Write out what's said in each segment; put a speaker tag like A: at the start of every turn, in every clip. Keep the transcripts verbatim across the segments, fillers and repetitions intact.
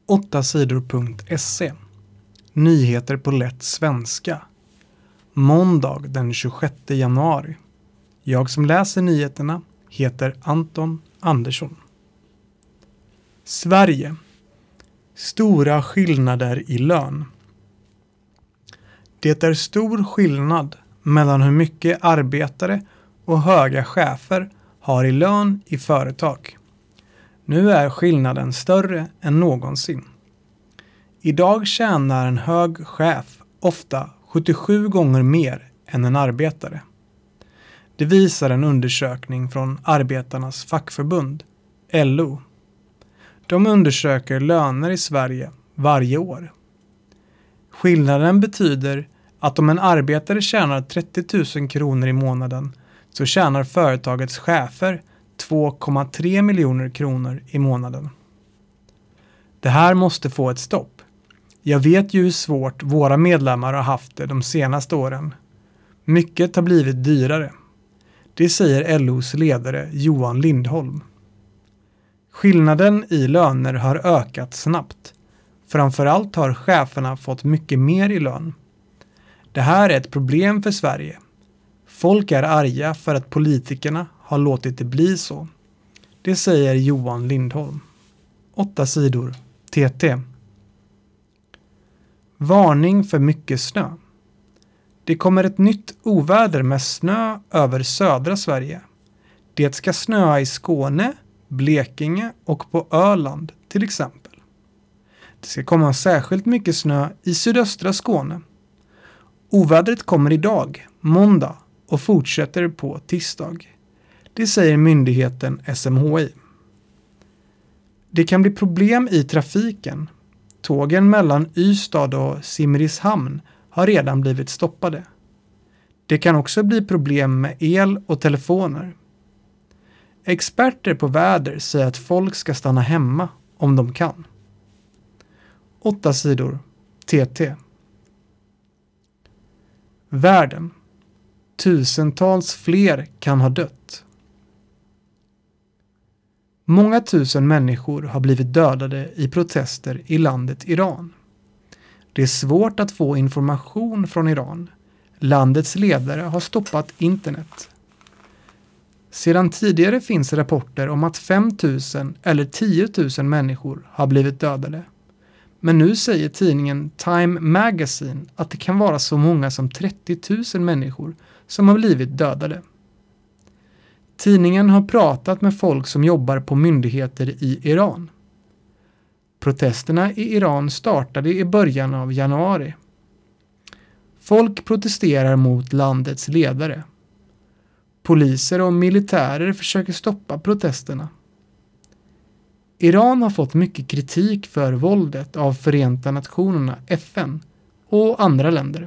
A: åtta sidor punkt se. Nyheter på lätt svenska. Måndag den tjugosjätte januari. Jag som läser nyheterna heter Anton Andersson. Sverige. Stora skillnader i lön. Det är stor skillnad mellan hur mycket arbetare och höga chefer har i lön i företag. Nu är skillnaden större än någonsin. Idag tjänar en hög chef ofta sjuttiosju gånger mer än en arbetare. Det visar en undersökning från Arbetarnas fackförbund, L O. De undersöker löner i Sverige varje år. Skillnaden betyder att om en arbetare tjänar trettio tusen kronor i månaden så tjänar företagets chefer två komma tre miljoner kronor i månaden. Det här måste få ett stopp. Jag vet ju hur svårt våra medlemmar har haft det de senaste åren. Mycket har blivit dyrare. Det säger L O:s ledare Johan Lindholm. Skillnaden i löner har ökat snabbt. Framförallt har cheferna fått mycket mer i lön. Det här är ett problem för Sverige. Folk är arga för att politikerna har låtit det bli så. Det säger Johan Lindholm. Åtta sidor. T T. Varning för mycket snö. Det kommer ett nytt oväder med snö över södra Sverige. Det ska snöa i Skåne, Blekinge och på Öland till exempel. Det ska komma särskilt mycket snö i sydöstra Skåne. Ovädret kommer idag, måndag, och fortsätter på tisdag. Det säger myndigheten S M H I. Det kan bli problem i trafiken. Tågen mellan Ystad och Simrishamn har redan blivit stoppade. Det kan också bli problem med el och telefoner. Experter på väder säger att folk ska stanna hemma om de kan. Åtta sidor. T T. Världen. Tusentals fler kan ha dött. Många tusen människor har blivit dödade i protester i landet Iran. Det är svårt att få information från Iran. Landets ledare har stoppat internet. Sedan tidigare finns rapporter om att fem tusen eller tio tusen människor har blivit dödade. Men nu säger tidningen Time Magazine att det kan vara så många som trettio tusen människor som har blivit dödade. Tidningen har pratat med folk som jobbar på myndigheter i Iran. Protesterna i Iran startade i början av januari. Folk protesterar mot landets ledare. Poliser och militärer försöker stoppa protesterna. Iran har fått mycket kritik för våldet av Förenta Nationerna, F N, och andra länder.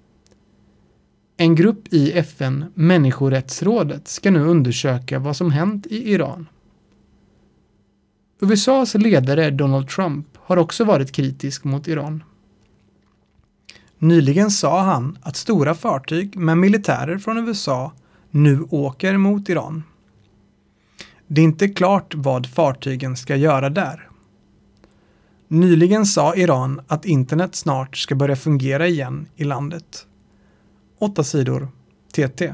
A: En grupp i F N, Människorättsrådet, ska nu undersöka vad som hänt i Iran. U S A:s ledare Donald Trump har också varit kritisk mot Iran. Nyligen sa han att stora fartyg med militärer från U S A nu åker mot Iran. Det är inte klart vad fartygen ska göra där. Nyligen sa Iran att internet snart ska börja fungera igen i landet. Åtta sidor. T T.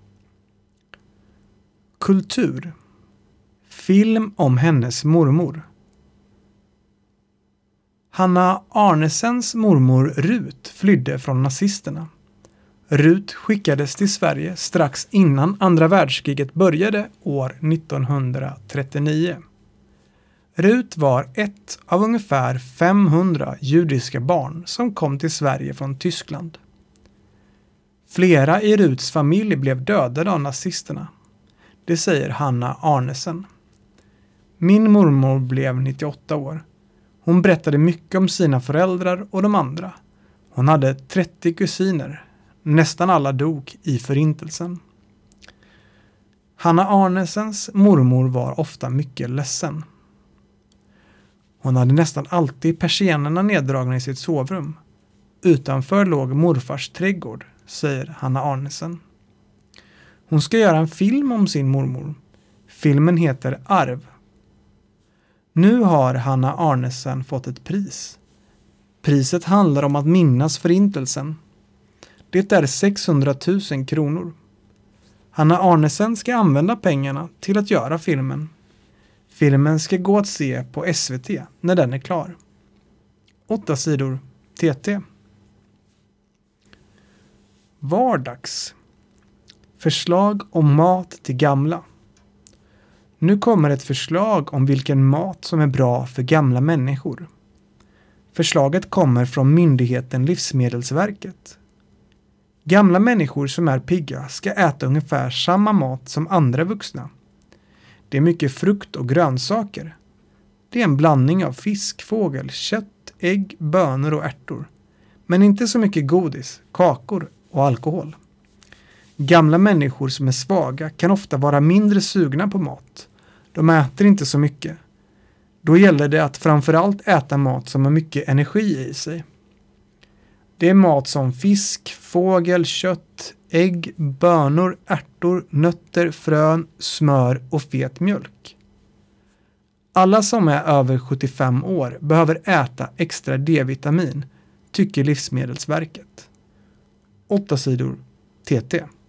A: Kultur. Film om hennes mormor. Hanna Arnesens mormor Rut flydde från nazisterna. Rut skickades till Sverige strax innan andra världskriget började år nittonhundratrettionio. Rut var ett av ungefär femhundra judiska barn som kom till Sverige från Tyskland. Flera i Ruts familj blev dödade av nazisterna. Det säger Hanna Arnesen. Min mormor blev nittioåtta år. Hon berättade mycket om sina föräldrar och de andra. Hon hade trettio kusiner. Nästan alla dog i förintelsen. Hanna Arnesens mormor var ofta mycket ledsen. Hon hade nästan alltid persiennerna neddragna i sitt sovrum. Utanför låg morfars trädgård, säger Hanna Arnesen. Hon ska göra en film om sin mormor. Filmen heter Arv. Nu har Hanna Arnesen fått ett pris. Priset handlar om att minnas förintelsen. Det är sexhundratusen kronor. Hanna Arnesen ska använda pengarna till att göra filmen. Filmen ska gå att se på S V T när den är klar. Åtta sidor T T. Vardags. Förslag om mat till gamla. Nu kommer ett förslag om vilken mat som är bra för gamla människor. Förslaget kommer från myndigheten Livsmedelsverket. Gamla människor som är pigga ska äta ungefär samma mat som andra vuxna. Det är mycket frukt och grönsaker. Det är en blandning av fisk, fågel, kött, ägg, bönor och ärtor. Men inte så mycket godis, kakor och alkohol. Gamla människor som är svaga kan ofta vara mindre sugna på mat. De äter inte så mycket. Då gäller det att framförallt äta mat som har mycket energi i sig. Det är mat som fisk, fågel, kött, ägg, bönor, ärtor, nötter, frön, smör och fet mjölk. Alla som är över sjuttiofem år behöver äta extra D-vitamin, tycker Livsmedelsverket. Åtta sidor T T.